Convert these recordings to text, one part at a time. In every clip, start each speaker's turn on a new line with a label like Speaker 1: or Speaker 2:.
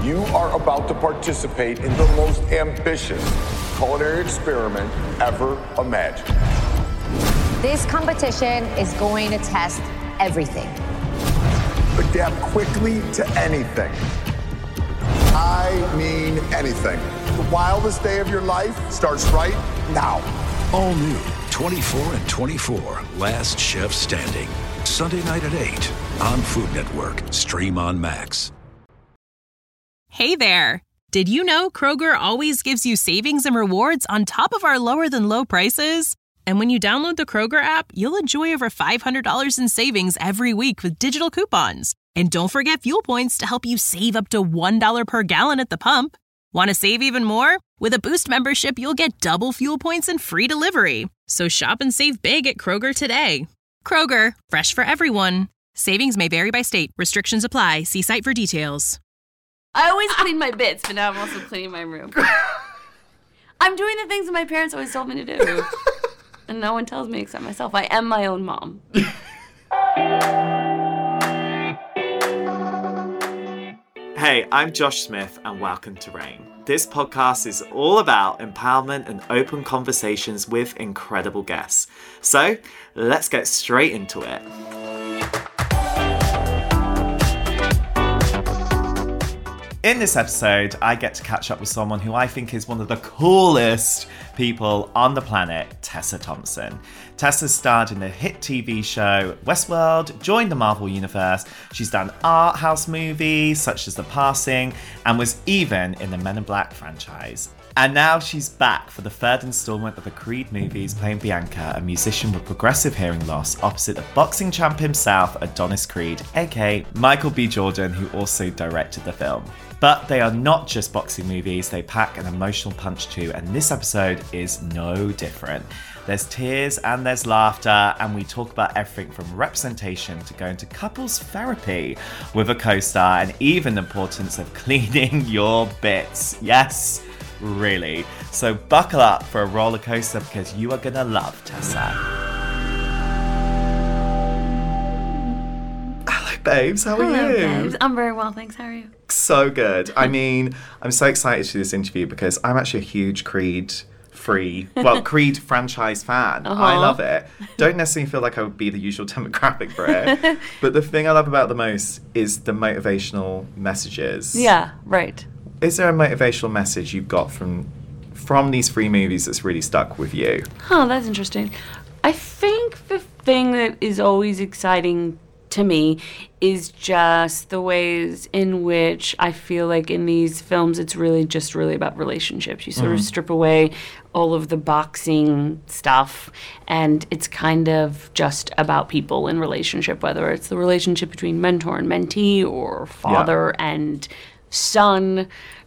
Speaker 1: You are about to participate in the most ambitious culinary experiment ever imagined.
Speaker 2: This competition is going to test everything.
Speaker 1: Adapt quickly to anything. I mean anything. The wildest day of your life starts right now.
Speaker 3: All new 24 and 24, Last Chef Standing. Sunday night at 8 on Food Network. Stream on Max.
Speaker 4: Hey there. Did you know Kroger always gives you savings and rewards on top of our lower than low prices? And when you download the Kroger app, you'll enjoy over $500 in savings every week with digital coupons. And don't forget fuel points to help you save up to $1 per gallon at the pump. Want to save even more? With a Boost membership, you'll get double fuel points and free delivery. So shop and save big at Kroger today. Kroger, fresh for everyone. Savings may vary by state. Restrictions apply. See site for details.
Speaker 5: I always clean my bits, but now I'm also cleaning my room. I'm doing the things that my parents always told me to do. And no one tells me except myself. I am my own mom.
Speaker 6: Hey, I'm Josh Smith and welcome to Reign. This podcast is all about empowerment and open conversations with incredible guests. So, let's get straight into it. In this episode, I get to catch up with someone who I think is one of the coolest people on the planet, Tessa Thompson. Tessa starred in the hit TV show Westworld, joined the Marvel Universe. She's done art house movies such as The Passing, and was even in the Men in Black franchise. And now she's back for the third installment of the Creed movies, playing Bianca, a musician with progressive hearing loss, opposite the boxing champ himself, Adonis Creed, aka Michael B. Jordan, who also directed the film. But they are not just boxing movies, they pack an emotional punch too, and this episode is no different. There's tears and there's laughter, and we talk about everything from representation to going to couples therapy with a co-star, and even the importance of cleaning your bits. Yes, really. So buckle up for a roller coaster because you are gonna love Tessa. Hello, babes. How are you?
Speaker 5: Babes. I'm very well, thanks. How are you?
Speaker 6: So good. I mean, I'm so excited to do this interview because I'm actually a huge Creed franchise fan. I love it. Don't necessarily feel like I would be the usual demographic for it. But the thing I love about the most is the motivational messages.
Speaker 5: Yeah, right.
Speaker 6: Is there a motivational message you've got from these three movies that's really stuck with you?
Speaker 5: Oh, that's interesting. I think the thing that is always exciting to me is just the ways in which I feel like in these films it's really about relationships. You sort of strip away all of the boxing stuff and it's kind of just about people in relationship, whether it's the relationship between mentor and mentee or father and son.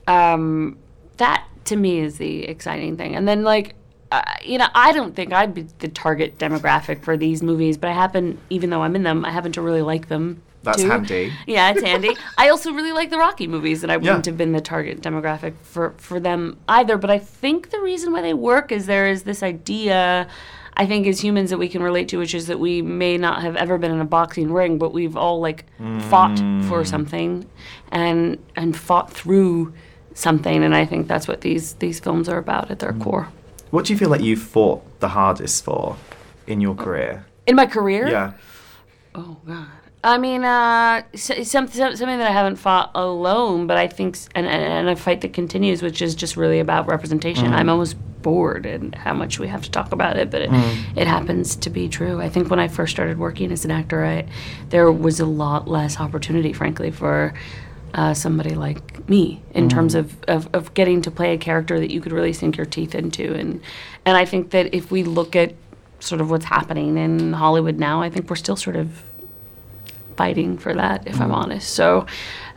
Speaker 5: That to me is the exciting thing. And then I don't think I'd be the target demographic for these movies, but even though I'm in them, I happen to really like them.
Speaker 6: That's
Speaker 5: too.
Speaker 6: handy.
Speaker 5: Yeah, it's handy. I also really like the Rocky movies, and I wouldn't have been the target demographic for them either. But I think the reason why they work is there is this idea, I think, as humans that we can relate to, which is that we may not have ever been in a boxing ring, but we've all fought for something and fought through something, and I think that's what these films are about at their core.
Speaker 6: What do you feel like you've fought the hardest for in your career?
Speaker 5: In my career?
Speaker 6: Yeah.
Speaker 5: Oh, God. I mean, something that I haven't fought alone, but I think, and a fight that continues, which is just really about representation. I'm almost bored at how much we have to talk about it, but it happens to be true. I think when I first started working as an actor, there was a lot less opportunity, frankly, for somebody like me in terms of getting to play a character that you could really sink your teeth into. And I think that if we look at sort of what's happening in Hollywood now, I think we're still sort of fighting for that, if I'm honest. So,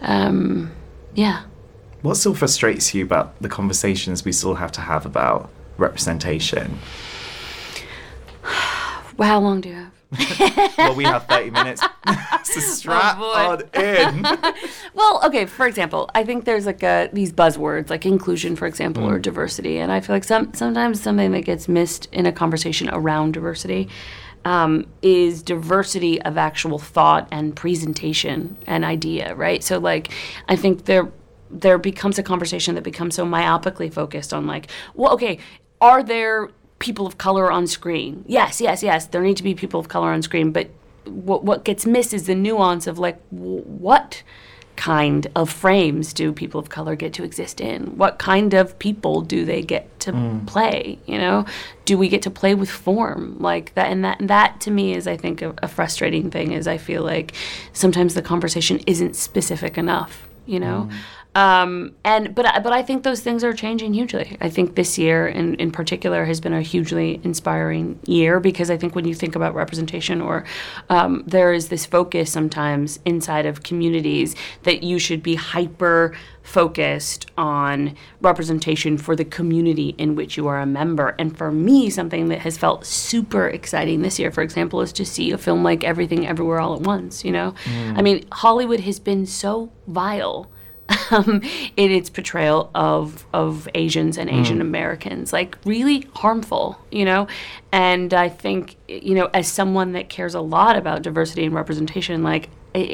Speaker 5: yeah.
Speaker 6: What still frustrates you about the conversations we still have to have about representation?
Speaker 5: Well, how long do you have?
Speaker 6: Well, we have 30 minutes. So strap on in.
Speaker 5: Well, okay, for example, I think there's these buzzwords like inclusion, for example, or diversity. And I feel like sometimes something that gets missed in a conversation around diversity is diversity of actual thought and presentation and idea, right? So, I think there becomes a conversation that becomes so myopically focused on like, well, okay, are there people of color on screen? Yes. There need to be people of color on screen, but what gets missed is the nuance of like, what kind of frames do people of color get to exist in? What kind of people do they get to play? You know, do we get to play with form like that? And that to me is, I think, a frustrating thing. Is I feel like sometimes the conversation isn't specific enough. You know. But I think those things are changing hugely. I think this year in particular has been a hugely inspiring year, because I think when you think about representation, or there is this focus sometimes inside of communities that you should be hyper focused on representation for the community in which you are a member. And for me, something that has felt super exciting this year, for example, is to see a film like Everything Everywhere All at Once, you know? I mean, Hollywood has been so vile in its portrayal of Asians and Asian Americans, like really harmful, you know? And I think, you know, as someone that cares a lot about diversity and representation, like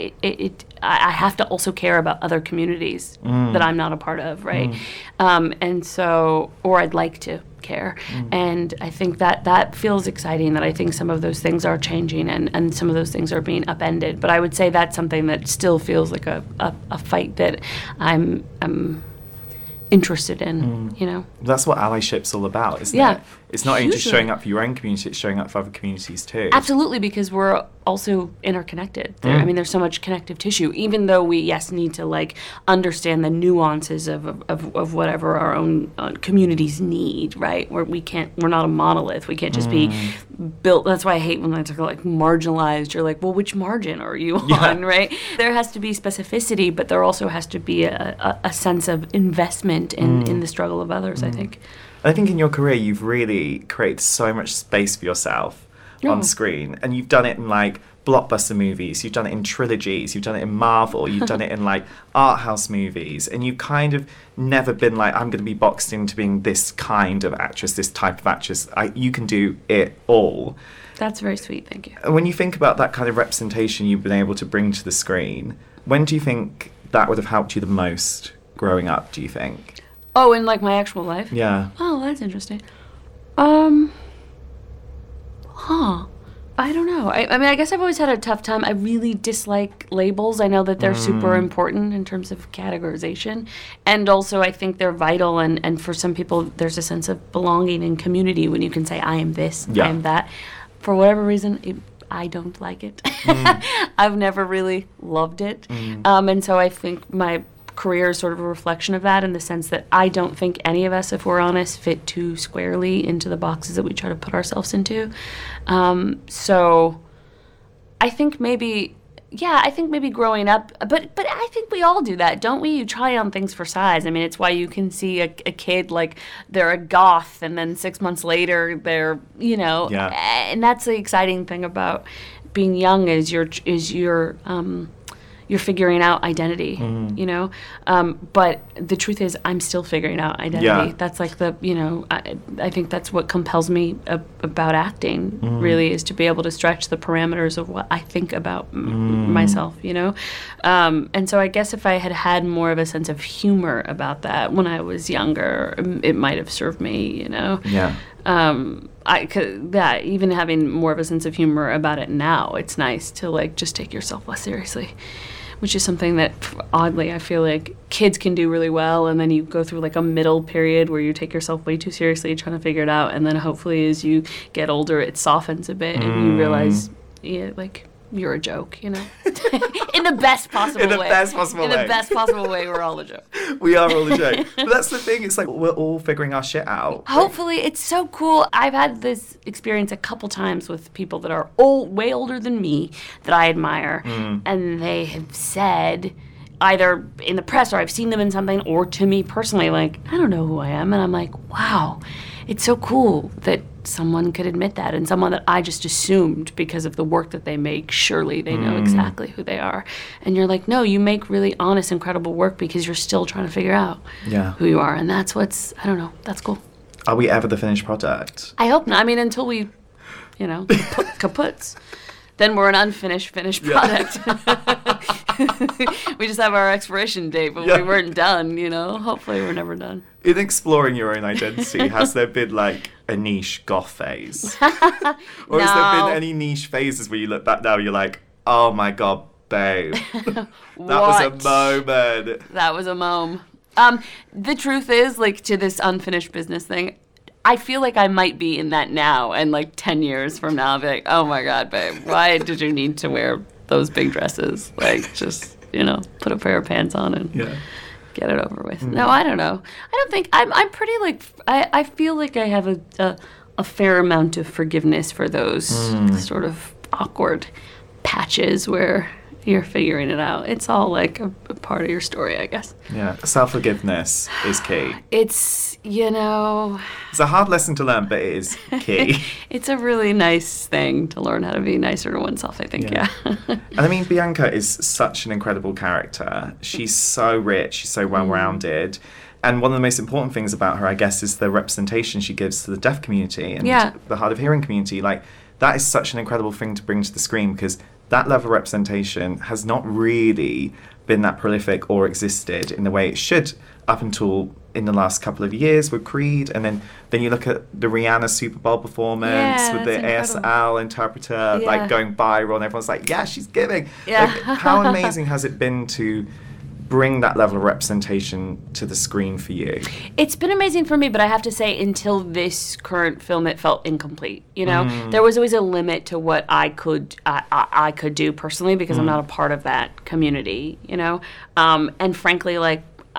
Speaker 5: I have to also care about other communities that I'm not a part of, right? And so, or I'd like to care. And I think that feels exciting, that I think some of those things are changing and some of those things are being upended. But I would say that's something that still feels like a fight that I'm interested in, you know?
Speaker 6: That's what allyship's all about, isn't it? It's not only just showing up for your own community, it's showing up for other communities too.
Speaker 5: Absolutely, because we're also interconnected. I mean, there's so much connective tissue, even though we, yes, need to like understand the nuances of whatever our own communities need, right? We're not a monolith. We can't just be built. That's why I hate when I talk like marginalized. You're like, well, which margin are you on, right? There has to be specificity, but there also has to be a sense of investment in the struggle of others, I think.
Speaker 6: I think in your career, you've really created so much space for yourself on screen. And you've done it in, like, blockbuster movies. You've done it in trilogies. You've done it in Marvel. You've done it in, like, art house movies. And you've kind of never been like, I'm going to be boxed into being this kind of actress, this type of actress. You can do it all.
Speaker 5: That's very sweet. Thank you.
Speaker 6: And when you think about that kind of representation you've been able to bring to the screen, when do you think that would have helped you the most growing up, do you think?
Speaker 5: Oh, in like my actual life?
Speaker 6: Yeah.
Speaker 5: Oh, that's interesting. I don't know. I mean, I guess I've always had a tough time. I really dislike labels. I know that they're super important in terms of categorization. And also, I think they're vital. And for some people, there's a sense of belonging and community when you can say, I am this, I am that. For whatever reason, I don't like it. I've never really loved it. And so I think my career is sort of a reflection of that, in the sense that I don't think any of us, if we're honest, fit too squarely into the boxes that we try to put ourselves into. So I think maybe growing up, but I think we all do that, don't we? You try on things for size. I mean, it's why you can see a kid like they're a goth, and then 6 months later they're, you know, and that's the exciting thing about being young is you're figuring out identity, you know? But the truth is, I'm still figuring out identity. Yeah. That's like I think that's what compels me about acting, really, is to be able to stretch the parameters of what I think about myself, you know? And so I guess if I had had more of a sense of humor about that when I was younger, it might have served me, you know? Yeah. Even having more of a sense of humor about it now, it's nice to like just take yourself less seriously, which is something that oddly I feel like kids can do really well, and then you go through like a middle period where you take yourself way too seriously trying to figure it out, and then hopefully as you get older it softens a bit and you realize like you're a joke, you know? In the best possible way. In the best possible way, we're all a joke.
Speaker 6: We are all a joke. But that's the thing, it's like we're all figuring our shit out.
Speaker 5: Hopefully, it's so cool. I've had this experience a couple times with people that are way older than me that I admire, and they have said, either in the press or I've seen them in something, or to me personally, like, I don't know who I am. And I'm like, wow, it's so cool that someone could admit that, and someone that I just assumed because of the work that they make, surely they know exactly who they are. And you're like, no, you make really honest, incredible work because you're still trying to figure out who you are. And that's I don't know, that's cool.
Speaker 6: Are we ever the finished product?
Speaker 5: I hope not. I mean, until we, kaputs, then we're an finished product. We just have our expiration date, but we weren't done, you know? Hopefully we're never done.
Speaker 6: In exploring your own identity, has there been like a niche goth phase? Or has there been any niche phases where you look back now, you're like, oh my God, babe. That was a moment.
Speaker 5: That was a mom. The truth is, like, to this unfinished business thing, I feel like I might be in that now, and like 10 years from now, I'll be like, oh my God, babe, why did you need to wear those big dresses? Like, just, you know, put a pair of pants on and get it over with. No, I don't know. I don't think, I'm pretty like, I feel like I have a fair amount of forgiveness for those sort of awkward patches where you're figuring it out. It's all like a part of your story, I guess.
Speaker 6: Yeah, self-forgiveness is key.
Speaker 5: It's, you know...
Speaker 6: It's a hard lesson to learn, but it is key.
Speaker 5: It's a really nice thing to learn how to be nicer to oneself, I think, yeah.
Speaker 6: And I mean, Bianca is such an incredible character. She's so rich, she's so well-rounded. And one of the most important things about her, I guess, is the representation she gives to the deaf community and the hard of hearing community. Like, that is such an incredible thing to bring to the screen, because that level of representation has not really been that prolific or existed in the way it should up until in the last couple of years with Creed. And then you look at the Rihanna Super Bowl performance with the incredible ASL interpreter like going viral, and everyone's like, yeah, she's giving. Like, how amazing has it been to bring that level of representation to the screen for you?
Speaker 5: It's been amazing for me, but I have to say, until this current film, it felt incomplete. You know, there was always a limit to what I could do personally, because I'm not a part of that community. You know, and frankly, like,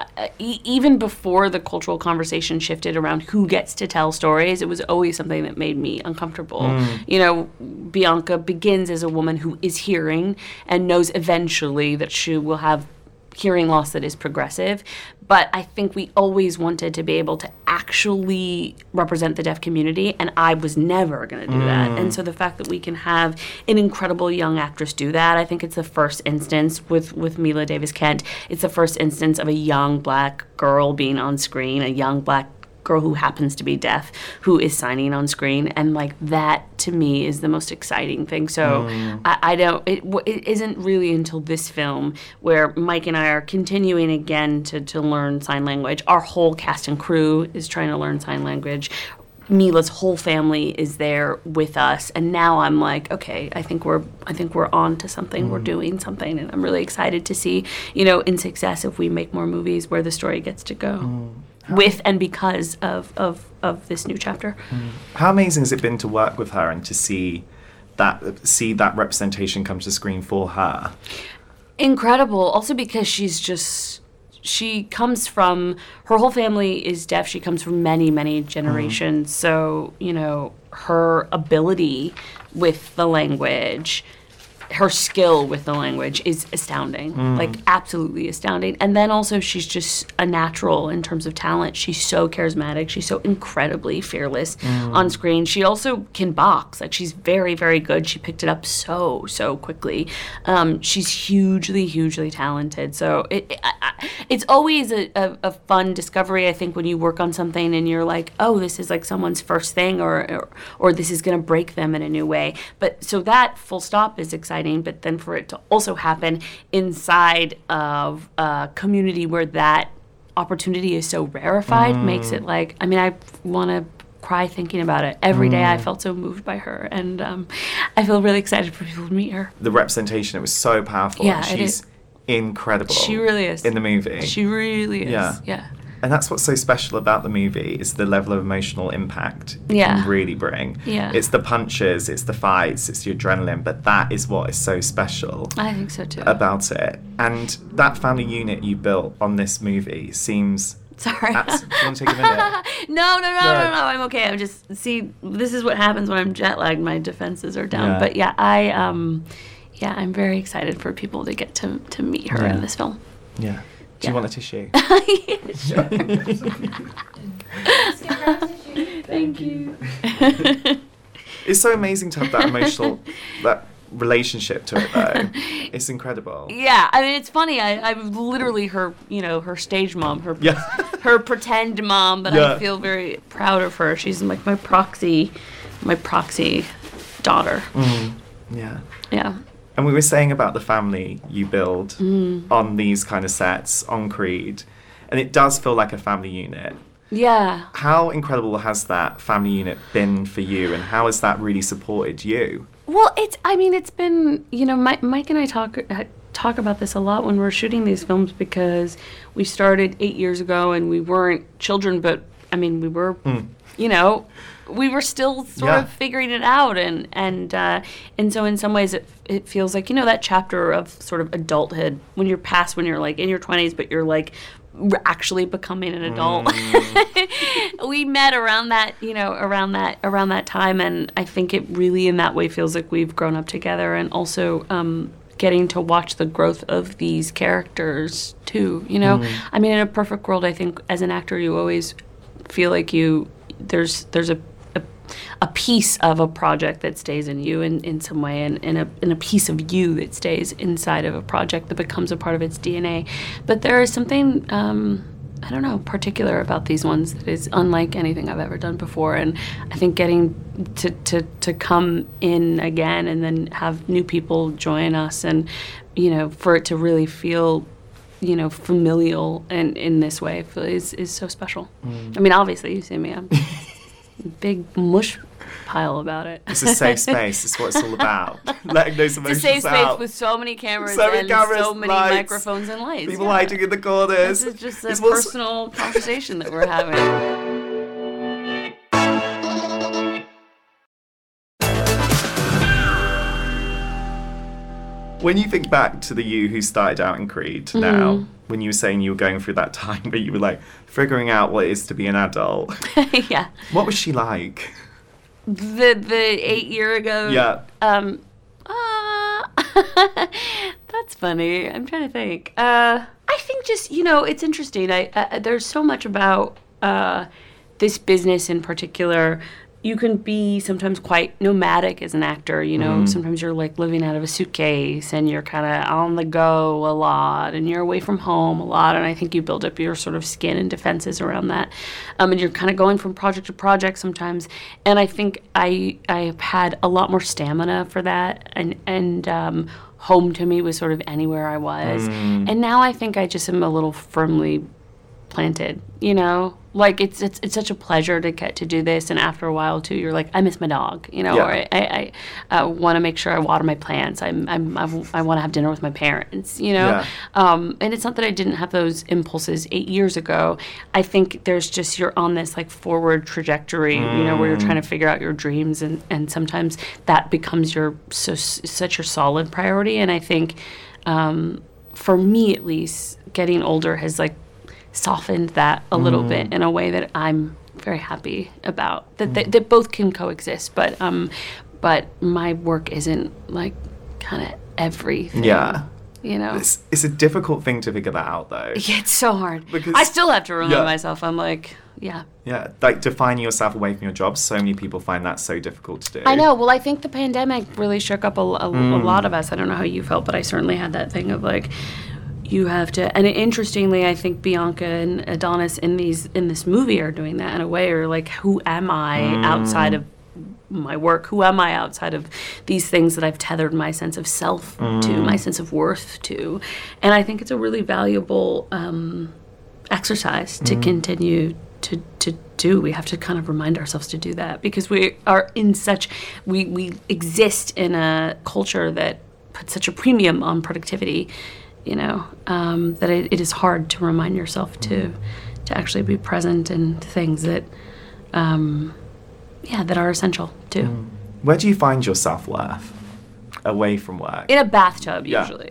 Speaker 5: even before the cultural conversation shifted around who gets to tell stories, it was always something that made me uncomfortable. You know, Bianca begins as a woman who is hearing and knows eventually that she will have hearing loss that is progressive, but I think we always wanted to be able to actually represent the deaf community, and I was never going to do that. And so the fact that we can have an incredible young actress do that, I think it's the first instance with Mila Davis Kent. It's the first instance of a young black girl being on screen, a young black girl who happens to be deaf who is signing on screen, and like that to me is the most exciting thing. So it isn't really until this film where Mike and I are continuing again to learn sign language. Our whole cast and crew is trying to learn sign language. Mila's whole family is there with us, and now I'm like, okay, I think we're on to something. We're doing something, and I'm really excited to see, you know, in success, if we make more movies, where the story gets to go. With and because of this new chapter.
Speaker 6: How amazing has it been to work with her and to see that representation come to screen for her?
Speaker 5: Incredible. Also because she comes from, her whole family is deaf. She comes from many, many generations. So, you know, her ability with the language, her skill with the language is astounding, like absolutely astounding. And then also she's just a natural in terms of talent. She's so charismatic. She's so incredibly fearless on screen. She also can box. Like, she's very, very good. She picked it up so quickly. She's hugely, hugely talented. So it's always a fun discovery, I think, when you work on something and you're like, oh, this is like someone's first thing, or this is going to break them in a new way. But so that full stop is exciting. But then for it to also happen inside of a community where that opportunity is so rarefied makes it like, I mean, I want to cry thinking about it. Every day I felt so moved by her, and I feel really excited for people to meet her.
Speaker 6: The representation, it was so powerful.
Speaker 5: Yeah,
Speaker 6: she's incredible.
Speaker 5: She really is.
Speaker 6: In the movie.
Speaker 5: She really is. Yeah.
Speaker 6: And that's what's so special about the movie, is the level of emotional impact it can really bring.
Speaker 5: Yeah.
Speaker 6: It's the punches, it's the fights, it's the adrenaline, but that is what is so special.
Speaker 5: I think so too.
Speaker 6: About it. And that family unit you built on this movie seems...
Speaker 5: Sorry.
Speaker 6: Do you want to take a minute?
Speaker 5: No, I'm okay. I'm just, this is what happens when I'm jet lagged. My defenses are down.
Speaker 6: Yeah.
Speaker 5: But I'm very excited for people to get to meet her in this film.
Speaker 6: Yeah. Do you want a tissue?
Speaker 5: Sure. Thank you.
Speaker 6: It's so amazing to have that emotional, that relationship to it, though. It's incredible.
Speaker 5: Yeah, I mean, it's funny. I'm literally her, you know, her stage mom, her pretend mom, but I feel very proud of her. She's like my proxy daughter.
Speaker 6: Yeah.
Speaker 5: Yeah.
Speaker 6: And we were saying about the family you build on these kind of sets, on Creed, and it does feel like a family unit.
Speaker 5: Yeah.
Speaker 6: How incredible has that family unit been for you, and how has that really supported you?
Speaker 5: Well, it's been, Mike and I talk about this a lot when we're shooting these films, because we started 8 years ago and we weren't children, but we were, we were still sort of figuring it out, and so in some ways it feels like, that chapter of sort of adulthood when you're like in your 20s, but you're like actually becoming an adult. We met around that time, and I think it really in that way feels like we've grown up together, and also getting to watch the growth of these characters too. In a perfect world, I think as an actor you always feel like there's a piece of a project that stays in you in some way, and a piece of you that stays inside of a project that becomes a part of its DNA. But there is something, particular about these ones that is unlike anything I've ever done before. And I think getting to come in again and then have new people join us, and, for it to really feel familial and in this way is so special. Obviously you see me, I'm big mush pile about it.
Speaker 6: It's a safe space. It's what it's all about. Letting those emotions out.
Speaker 5: It's a safe space with so many cameras, so many
Speaker 6: lights,
Speaker 5: microphones and lights.
Speaker 6: People hiding in the corners.
Speaker 5: This is just a personal conversation that we're having.
Speaker 6: When you think back to the you who started out in Creed now, when you were saying you were going through that time where you were like figuring out what it is to be an adult.
Speaker 5: Yeah.
Speaker 6: What was she like?
Speaker 5: The 8 year ago?
Speaker 6: Yeah.
Speaker 5: That's funny. I'm trying to think. I think just, it's interesting. There's so much about this business in particular. You can be sometimes quite nomadic as an actor, Sometimes you're like living out of a suitcase, and you're kind of on the go a lot, and you're away from home a lot, and I think you build up your sort of skin and defenses around that. And you're kind of going from project to project sometimes, and I think I've had a lot more stamina for that, and home to me was sort of anywhere I was. And now I think I just am a little firmly planted, Like it's such a pleasure to get to do this, and after a while too, you're like, I miss my dog, or I want to make sure I water my plants. I want to have dinner with my parents, And it's not that I didn't have those impulses 8 years ago. I think there's just, you're on this like forward trajectory, where you're trying to figure out your dreams, and sometimes that becomes such your solid priority. And I think for me at least, getting older has like softened that a little bit in a way that I'm very happy about. That both can coexist, but my work isn't like kind of everything.
Speaker 6: Yeah.
Speaker 5: It's
Speaker 6: a difficult thing to figure that out, though.
Speaker 5: Yeah, it's so hard. Because I still have to remind myself. I'm like, yeah,
Speaker 6: like defining yourself away from your job. So many people find that so difficult to do.
Speaker 5: I know. Well, I think the pandemic really shook up a lot of us. I don't know how you felt, but I certainly had that thing of like, you have to, and interestingly, I think Bianca and Adonis in this movie are doing that in a way, or like, who am I outside of my work? Who am I outside of these things that I've tethered my sense of self to, my sense of worth to? And I think it's a really valuable exercise to continue to do. We have to kind of remind ourselves to do that, because we are we exist in a culture that puts such a premium on productivity, that it is hard to remind yourself to actually be present in things that, that are essential too.
Speaker 6: Where do you find your self-worth away from work?
Speaker 5: In a bathtub, usually.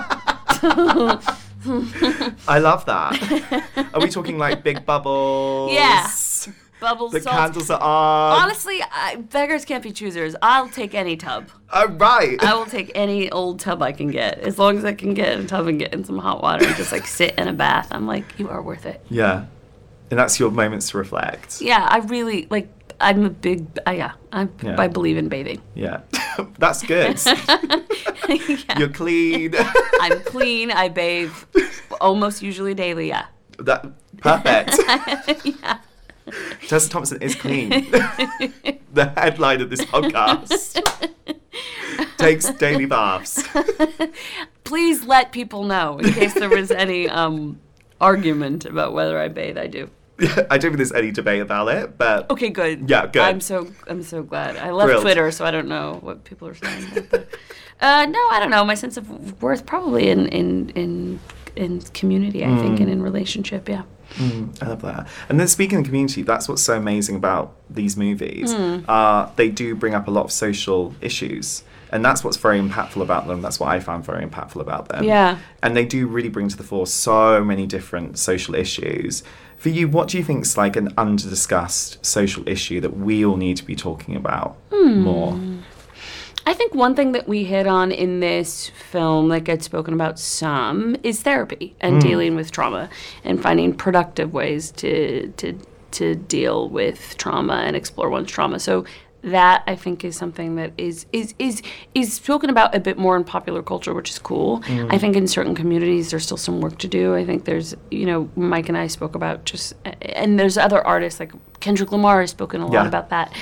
Speaker 6: I love that. Are we talking like big bubbles?
Speaker 5: Yeah. Bubbles,
Speaker 6: the
Speaker 5: salt.
Speaker 6: candles are on.
Speaker 5: Honestly, beggars can't be choosers. I'll take any tub.
Speaker 6: Oh, right.
Speaker 5: I will take any old tub I can get, as long as I can get in a tub and get in some hot water and just like sit in a bath. I'm like, you are worth it.
Speaker 6: Yeah, and that's your moments to reflect.
Speaker 5: Yeah, I really like. I'm a big. I believe in bathing.
Speaker 6: Yeah, that's good. You're clean.
Speaker 5: I'm clean. I bathe almost usually daily. Yeah.
Speaker 6: That perfect.
Speaker 5: Yeah.
Speaker 6: Tessa Thompson is clean. The headline of this podcast. takes daily baths.
Speaker 5: Please let people know in case there was any argument about whether I bathe. I do.
Speaker 6: I don't think there's any debate about it, but
Speaker 5: okay, good.
Speaker 6: Yeah, good.
Speaker 5: I'm so glad. I left
Speaker 6: Thrilled.
Speaker 5: Twitter, so I don't know what people are saying. But, no, I don't know. My sense of worth probably in community, I think, and in relationship. Yeah.
Speaker 6: I love that. And then speaking of community, that's what's so amazing about these movies. They do bring up a lot of social issues. And that's what's very impactful about them. That's what I found very impactful about them.
Speaker 5: Yeah.
Speaker 6: And they do really bring to the fore so many different social issues. For you, what do you think is like an under-discussed social issue that we all need to be talking about more?
Speaker 5: I think one thing that we hit on in this film that gets spoken about some is therapy and dealing with trauma and finding productive ways to deal with trauma and explore one's trauma. So that I think is something that is spoken about a bit more in popular culture, which is cool. I think in certain communities there's still some work to do. I think there's, Mike and I spoke about and there's other artists like Kendrick Lamar has spoken a lot about that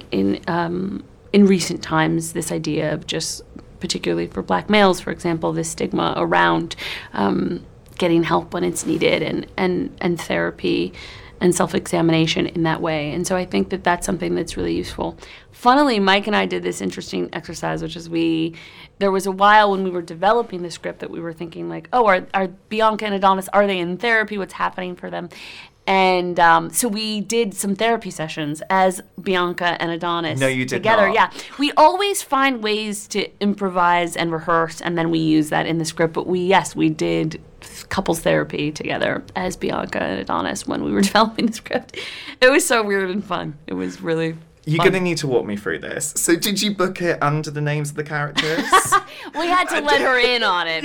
Speaker 5: in recent times, this idea of just, particularly for Black males, for example, this stigma around getting help when it's needed and therapy and self-examination in that way. And so I think that that's something that's really useful. Funnily, Mike and I did this interesting exercise, which is there was a while when we were developing the script that we were thinking like, oh, are Bianca and Adonis, are they in therapy? What's happening for them? And so we did some therapy sessions as Bianca and Adonis together.
Speaker 6: Not.
Speaker 5: Yeah, we always find ways to improvise and rehearse, and then we use that in the script. But we did couples therapy together as Bianca and Adonis when we were developing the script. It was so weird and fun. It was really
Speaker 6: You're
Speaker 5: fun.
Speaker 6: going to need to walk me through this. So did you book it under the names of the characters?
Speaker 5: We had to let her in on it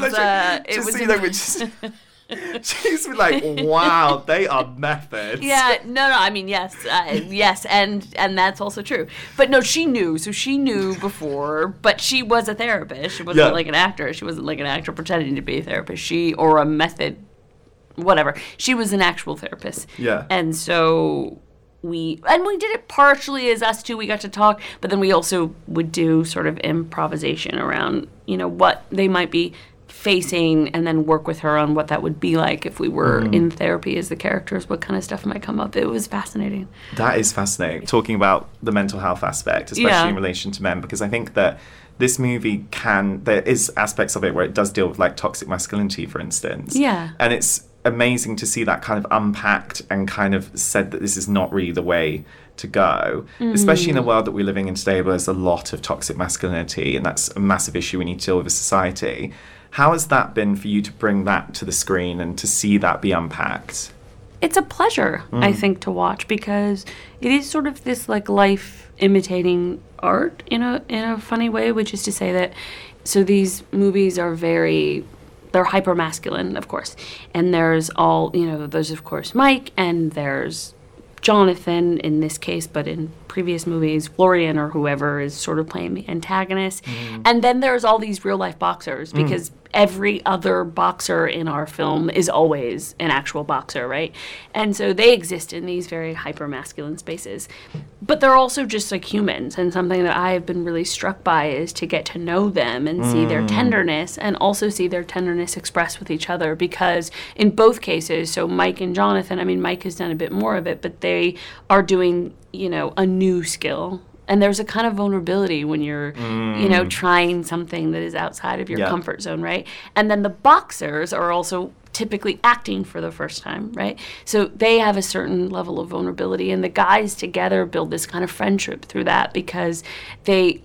Speaker 5: because it was...
Speaker 6: She's like, wow, they are methods.
Speaker 5: Yeah, no, I mean, yes, and that's also true. But no, she knew before, but she was a therapist. She wasn't like an actor. She wasn't like an actor pretending to be a therapist. Or a method, whatever. She was an actual therapist.
Speaker 6: Yeah.
Speaker 5: And so we did it partially as us two. We got to talk, but then we also would do sort of improvisation around, what they might be facing, and then work with her on what that would be like if we were in therapy as the characters, what kind of stuff might come up. It was fascinating.
Speaker 6: That is fascinating. Talking about the mental health aspect, especially in relation to men, because I think that this movie there is aspects of it where it does deal with like toxic masculinity, for instance.
Speaker 5: Yeah.
Speaker 6: And it's amazing to see that kind of unpacked and kind of said that this is not really the way to go, especially in the world that we're living in today where there's a lot of toxic masculinity, and that's a massive issue we need to deal with as a society. How has that been for you to bring that to the screen and to see that be unpacked?
Speaker 5: It's a pleasure, I think, to watch, because it is sort of this like life imitating art in a funny way, which is to say that so these movies are they're hyper masculine, of course, and there's there's of course Mike, and there's Jonathan in this case, but in previous movies, Florian or whoever is sort of playing the antagonist. And then there's all these real life boxers, because every other boxer in our film is always an actual boxer, right? And so they exist in these very hyper masculine spaces. But they're also just like humans, and something that I've been really struck by is to get to know them and see their tenderness, and also see their tenderness expressed with each other, because in both cases, so Mike and Jonathan, I mean, Mike has done a bit more of it, but they are doing, a new skill. And there's a kind of vulnerability when you're, trying something that is outside of your comfort zone, right? And then the boxers are also typically acting for the first time, right? So they have a certain level of vulnerability, and the guys together build this kind of friendship through that, because they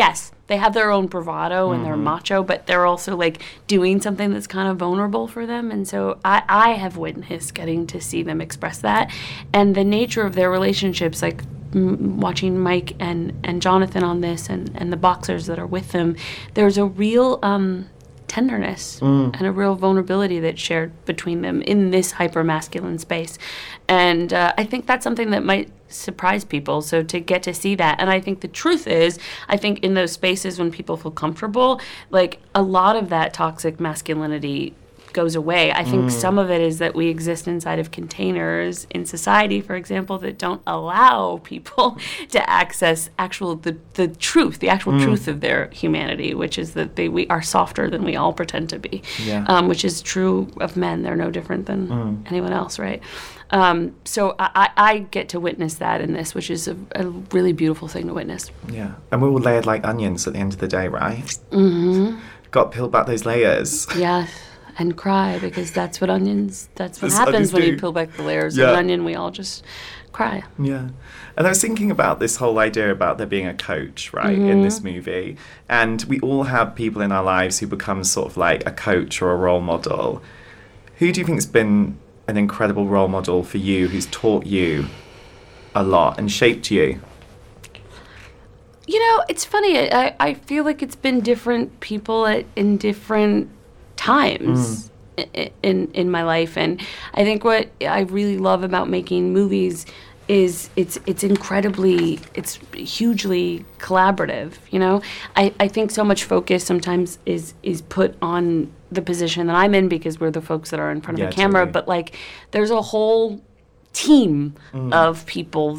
Speaker 5: have their own bravado and they're macho, but they're also like doing something that's kind of vulnerable for them. And so I have witnessed getting to see them express that, and the nature of their relationships, like watching Mike and Jonathan on this, and the boxers that are with them, there's a real tenderness and a real vulnerability that's shared between them in this hyper masculine space. And I think that's something that might surprise people, so to get to see that. And I think the truth is, I think in those spaces when people feel comfortable, like a lot of that toxic masculinity goes away. I think some of it is that we exist inside of containers in society, for example, that don't allow people to access the truth, the actual truth of their humanity, which is that we are softer than we all pretend to be, which is true of men. They're no different than anyone else, right? So I get to witness that in this, which is a really beautiful thing to witness.
Speaker 6: Yeah. And we're all layered like onions at the end of the day, right? Mm-hmm. Got to peel back those layers.
Speaker 5: Yeah. And cry, because that's what happens when you peel back the layers of an onion. We all just cry.
Speaker 6: Yeah. And I was thinking about this whole idea about there being a coach, right, in this movie. And we all have people in our lives who become sort of like a coach or a role model. Who do you think has been an incredible role model for you, who's taught you a lot and shaped you?
Speaker 5: You know, it's funny. I feel like it's been different people in different times in my life, and I think what I really love about making movies is it's hugely collaborative. You know, I think so much focus sometimes is put on the position that I'm in because we're the folks that are in front of the camera, totally. But like there's a whole team of people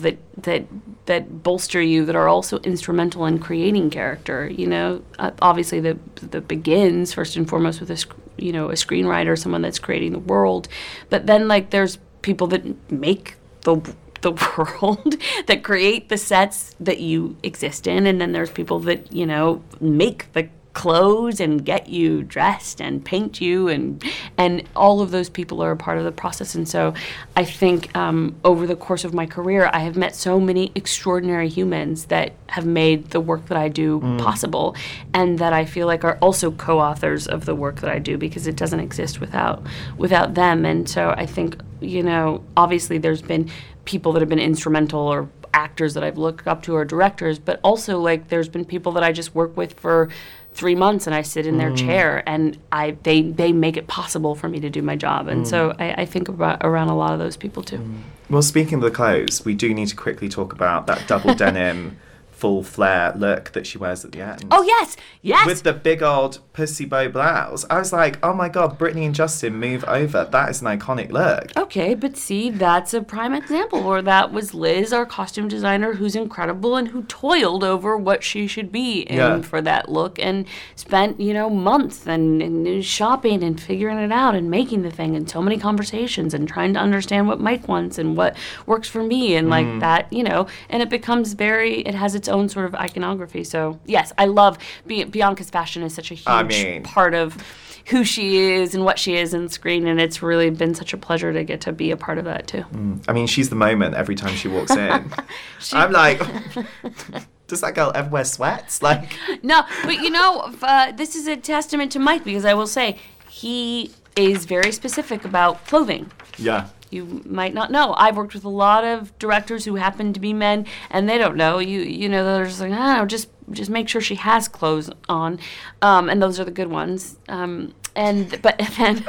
Speaker 5: that bolster you, that are also instrumental in creating character. You know, obviously that begins first and foremost with a screenwriter, someone that's creating the world, but then like there's people that make the world, that create the sets that you exist in, and then there's people that, you know, make the clothes and get you dressed and paint you, and all of those people are a part of the process. And so I think over the course of my career, I have met so many extraordinary humans that have made the work that I do possible, and that I feel like are also co-authors of the work that I do, because it doesn't exist without them. And so I think, you know, obviously there's been people that have been instrumental, or actors that I've looked up to, or directors, but also like there's been people that I just work with for 3 months and I sit in their chair, and they make it possible for me to do my job. And so I think around a lot of those people too.
Speaker 6: Well, speaking of the clothes, we do need to quickly talk about that double denim full flare look that she wears at the end.
Speaker 5: Oh, yes.
Speaker 6: With the big old pussy bow blouse. I was like, oh my God, Brittany and Justin, move over. That is an iconic look.
Speaker 5: Okay, but see, that's a prime example where that was Liz, our costume designer, who's incredible and who toiled over what she should be in for that look, and spent, you know, months and shopping and figuring it out and making the thing, and so many conversations and trying to understand what Mike wants and what works for me, and like that, you know, and it becomes it has its own sort of iconography. So yes, I love Bianca's fashion is such a huge part of who she is and what she is on screen, and it's really been such a pleasure to get to be a part of that too.
Speaker 6: I mean, she's the moment every time she walks in. I'm like, does that girl ever wear sweats? Like,
Speaker 5: no, but you know, this is a testament to Mike, because I will say he is very specific about clothing.
Speaker 6: Yeah.
Speaker 5: You might not know. I've worked with a lot of directors who happen to be men, and they don't know. You know, they're just like, I don't know, just make sure she has clothes on, and those are the good ones. But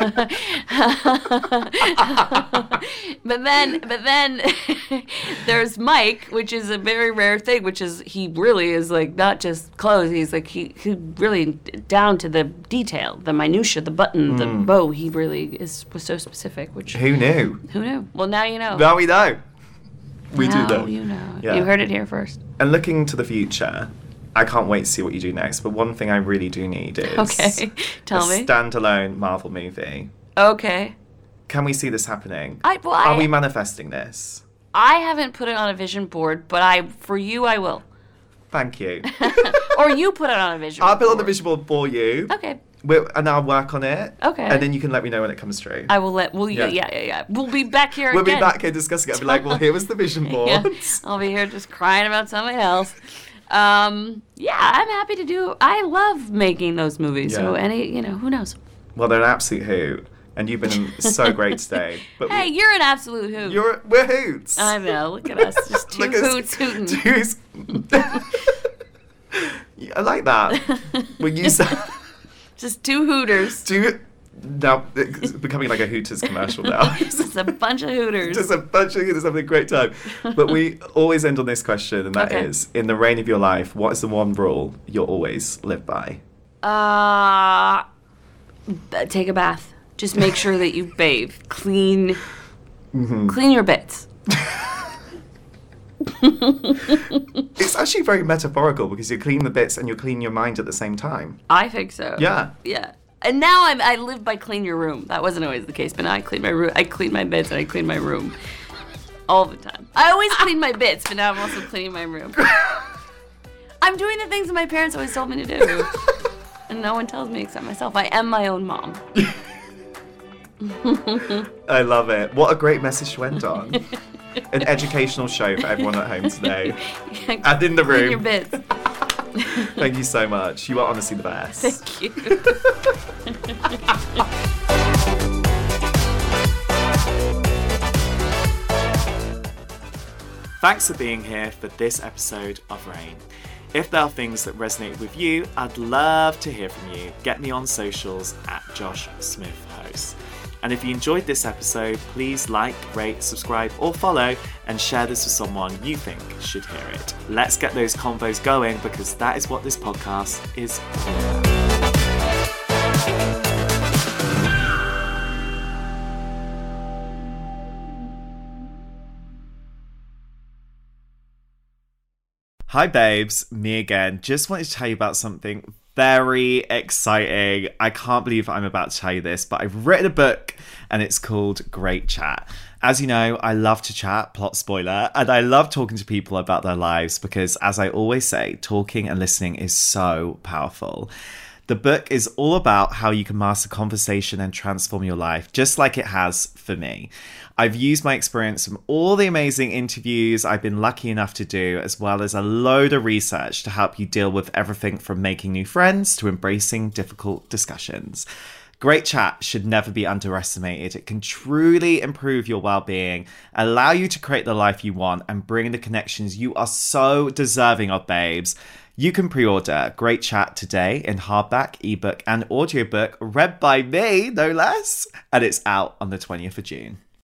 Speaker 5: then there's Mike, which is a very rare thing, which is he really is like not just clothes. He's like he really down to the detail, the minutia, the button, the bow. He really was so specific. Which
Speaker 6: who knew?
Speaker 5: Who knew? Well, now you know.
Speaker 6: Now we know. We do know.
Speaker 5: Now you know. Yeah. You heard it here first.
Speaker 6: And looking to the future, I can't wait to see what you do next, but one thing I really do need is
Speaker 5: Tell me.
Speaker 6: A standalone Marvel movie.
Speaker 5: Okay.
Speaker 6: Can we see this happening?
Speaker 5: Are
Speaker 6: we manifesting this?
Speaker 5: I haven't put it on a vision board, but for you I will.
Speaker 6: Thank you.
Speaker 5: Or you put it on a vision board.
Speaker 6: I'll put it on the vision board for you.
Speaker 5: Okay.
Speaker 6: And I'll work on it.
Speaker 5: Okay.
Speaker 6: And then you can let me know when it comes through.
Speaker 5: I will yeah. We'll be back here
Speaker 6: We'll
Speaker 5: again.
Speaker 6: be back here discussing it. I'll be like, well, here was the vision board.
Speaker 5: I'll be here just crying about something else. I'm happy to do. I love making those movies. So who knows?
Speaker 6: Well, they're an absolute hoot, and you've been so great today. But
Speaker 5: hey, you're an absolute hoot.
Speaker 6: We're hoots.
Speaker 5: I know. Look at us, just two hoots hooting.
Speaker 6: I like that. When you say
Speaker 5: just two hooters.
Speaker 6: Now it's becoming like a Hooters commercial now.
Speaker 5: Just a bunch of hooters.
Speaker 6: Just a bunch of hooters having a great time. But we always end on this question, and that is, in the reign of your life, what is the one rule you'll always live by?
Speaker 5: Take a bath. just make sure that you bathe. Clean your bits.
Speaker 6: It's actually very metaphorical because you clean the bits and you clean your mind at the same time.
Speaker 5: I think so.
Speaker 6: Yeah.
Speaker 5: Yeah. And now I live by clean your room. That wasn't always the case, but now I clean my room. I clean my bits and I clean my room all the time. I always clean my bits, but now I'm also cleaning my room. I'm doing the things that my parents always told me to do. And no one tells me except myself. I am my own mom.
Speaker 6: I love it. What a great message to end on. An educational show for everyone at home today. And in the room.
Speaker 5: Clean your bits.
Speaker 6: Thank you so much. You are honestly the best.
Speaker 5: Thank you.
Speaker 6: Thanks for being here for this episode of Rain. If there are things that resonate with you, I'd love to hear from you. Get me on socials at Josh Smith Host. And if you enjoyed this episode, please like, rate, subscribe, or follow, and share this with someone you think should hear it. Let's get those convos going because that is what this podcast is all about. Hi babes, me again. Just wanted to tell you about something very exciting. I can't believe I'm about to tell you this, but I've written a book and it's called Great Chat. As you know, I love to chat, plot spoiler, and I love talking to people about their lives because, as I always say, talking and listening is so powerful. The book is all about how you can master conversation and transform your life, just like it has for me. I've used my experience from all the amazing interviews I've been lucky enough to do, as well as a load of research to help you deal with everything from making new friends to embracing difficult discussions. Great Chat should never be underestimated. It can truly improve your well-being, allow you to create the life you want, and bring the connections you are so deserving of, babes. You can pre-order Great Chat today in hardback, ebook, and audiobook, read by me, no less, and it's out on the 20th of June.